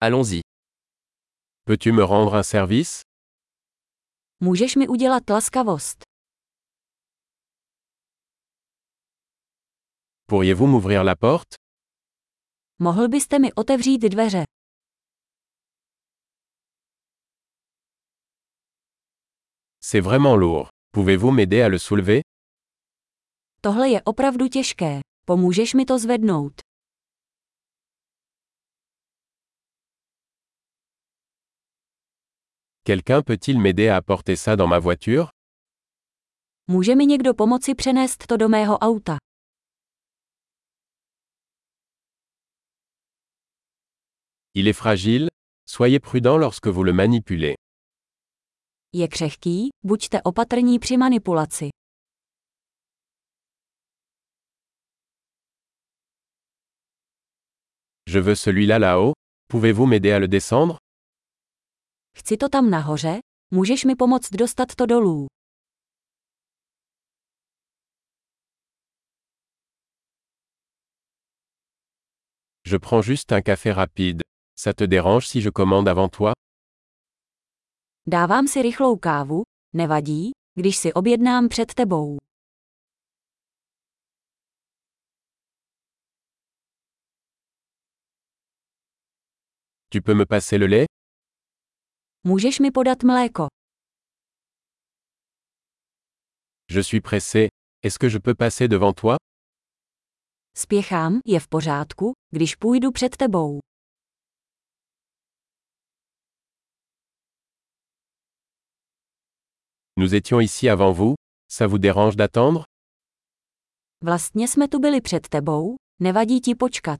Allons-y. Peux-tu me rendre un service? Můžeš mi udělat laskavost? Pourriez-vous m'ouvrir la porte? Mohl byste mi otevřít dveře? C'est vraiment lourd. Pouvez-vous m'aider à le soulever? Tohle je opravdu těžké. Pomůžeš mi to zvednout? Quelqu'un peut-il m'aider à apporter ça dans ma voiture? Může mi někdo pomoci přenést to do mého auta? Il est fragile. Soyez prudent lorsque vous le manipulez. Je křehký, buďte opatrní při manipulaci. Je veux celui-là là-haut. Pouvez-vous m'aider à le descendre? Chci to tam nahoře, můžeš mi pomoct dostat to dolů? Je prends juste un café rapide. Ça te dérange si je commande avant toi? Dávám si rychlou kávu, nevadí, když si objednám před tebou. Tu peux me passer le lait? Můžeš mi podat mléko? Je suis pressé. Est-ce que je peux passer devant toi? Spěchám, je v pořádku, když půjdu před tebou. Nous étions ici avant vous. Ça vous dérange d'attendre? Vlastně jsme tu byli před tebou, nevadí ti počkat.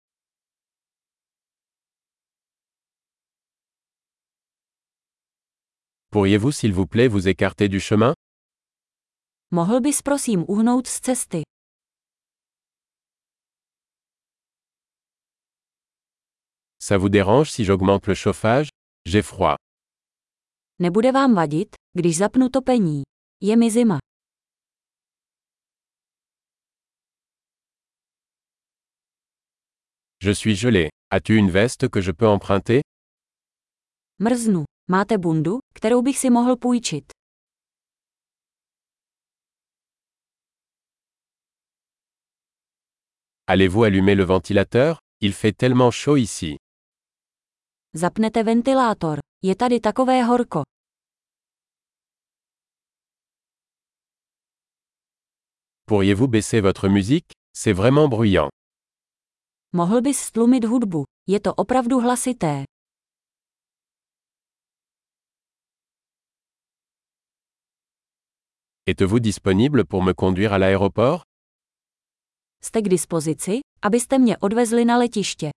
Pourriez-vous s'il vous plaît vous écarter du chemin? Mohl bys prosím uhnout z cesty? Ça vous dérange si j'augmente le chauffage? J'ai froid. Nebude vám vadit, když zapnu topení. Je mi zima. Je suis gelé. As-tu une veste que je peux emprunter? Mrznu. Máte bundu, kterou bych si mohl půjčit? Allez-vous allumer le ventilateur? Il fait tellement chaud ici. Zapnete ventilátor. Je tady takové horko. Pourriez-vous baisser votre musique? C'est vraiment bruyant. Mohl bys stlumit hudbu. Je to opravdu hlasité. Êtes-vous disponible pour me conduire à l'aéroport? Jste k dispozici, abyste mě odvezli na letiště.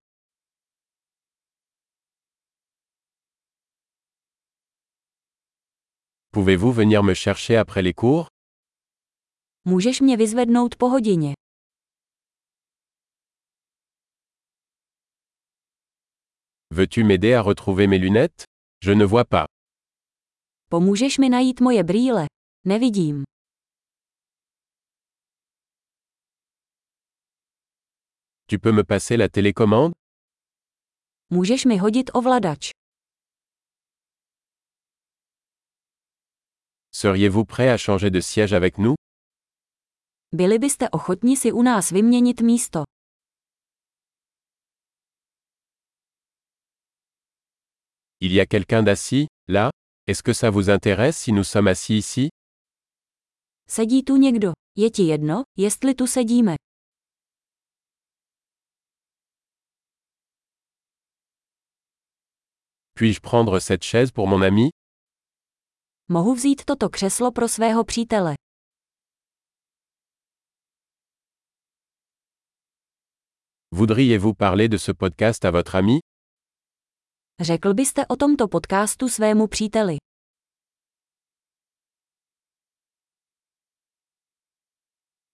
Pouvez-vous venir me chercher après les cours? Můžeš mě vyzvednout po hodině. Veux-tu m'aider à retrouver mes lunettes? Je ne vois pas. Pomůžeš mi najít moje brýle? Nevidím. Tu peux me passer la télécommande? Můžeš mi hodit ovladač? Seriez-vous prêt à changer de siège avec nous? Byli byste ochotni si u nás vyměnit místo? Il y a quelqu'un d'assis, là? Est-ce que ça vous intéresse si nous sommes assis ici? Sedí tu někdo. Je ti jedno, jestli tu sedíme? Puis-je prendre cette chaise pour mon ami? Mohu vzít toto křeslo pro svého přítele. Voudriez-vous parler de ce podcast à votre ami? Řekl byste o tomto podcastu svému příteli?